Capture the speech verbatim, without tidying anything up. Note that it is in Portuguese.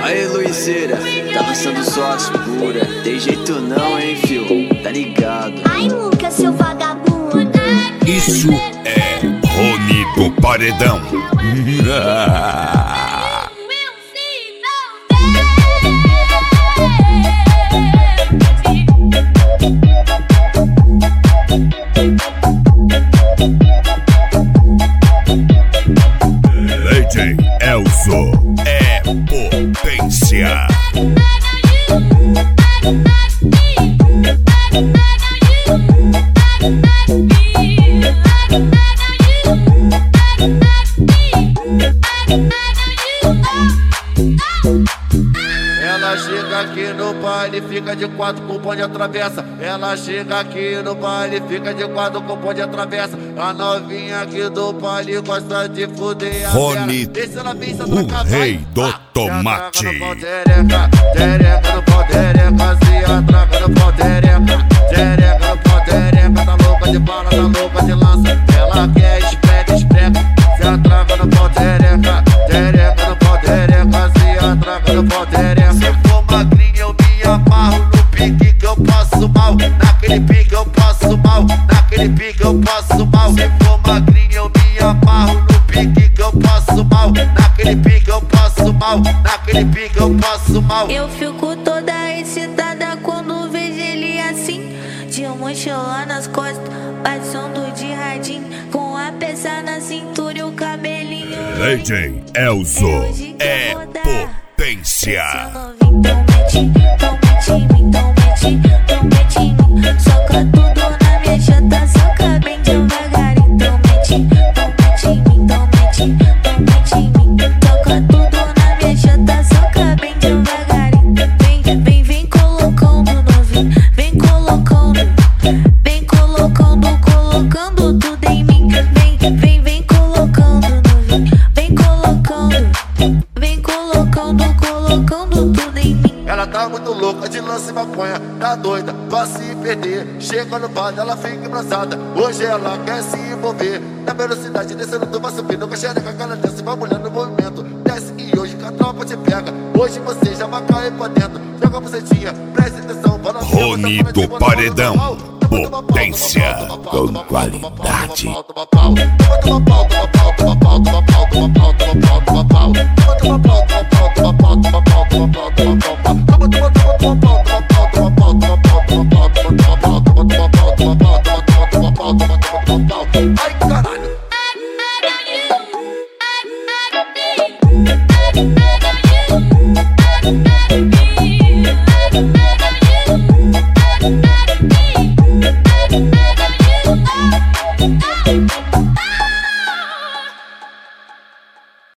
Aí, Luizeira, tá lançando só as pura. Tem jeito não, hein, fio? Tá ligado? Ai, Lucas, seu vagabundo. Isso é Rony do Paredão. D J Elzo é potência. Ela chega aqui no baile, fica de quatro com o bonde atravessa. Ela chega aqui no baile, fica de quatro com o bonde atravessa. A novinha aqui do baile gosta de fuder a Rony, o rei do tomate. Tereca, tereca no pau, tereca, se atraca no pau, tereca. Tereca no pau, tereca, tá louca de bala, tá louca de lança. Ela quer espreca, espreca, se atraca no pau, tereca. Tereca no pau, tereca, se atraca no pau, tereca. Se for magrinha eu me amarro no pique que eu passo mal. Naquele pique eu passo mal, naquele pique eu passo mal. Se for magrinha eu me amarro no pique que eu passo mal. Naquele pique eu passo mal, naquele pique eu passo mal. Eu fico toda excitada quando vejo ele assim, de mochila nas costas, passando de radinho, com a peça na cintura e o cabelinho. D J Elzo é potência. Então mete, então mete em mim, então mete, então mete em mim. Soca tudo na minha chata, soca bem devagar. Então mete, então mete em mim, então mete, então mete em mim. Soca tudo na minha chata, soca bem devagar. Vem, vem, vem colocando novinho, vem colocando, vem colocando, colocando tudo em mim. Vem, vem, vem colocando novinho, vem colocando, vem colocando, colocando tudo em mim. Ela tá muito louca de lance e maconha, tá doida pra se perder. Chega no bar, ela fica embraçada. Hoje ela quer se envolver. Na velocidade, descendo, tu vai subindo. Com a xereca, ela desce, vai mulher no movimento. Desce e hoje que a tropa te pega. Hoje você já vai cair pra dentro. Joga a bucetinha, preste atenção. Rony do Paredão, potência com qualidade. Ai, caralho. Thank you.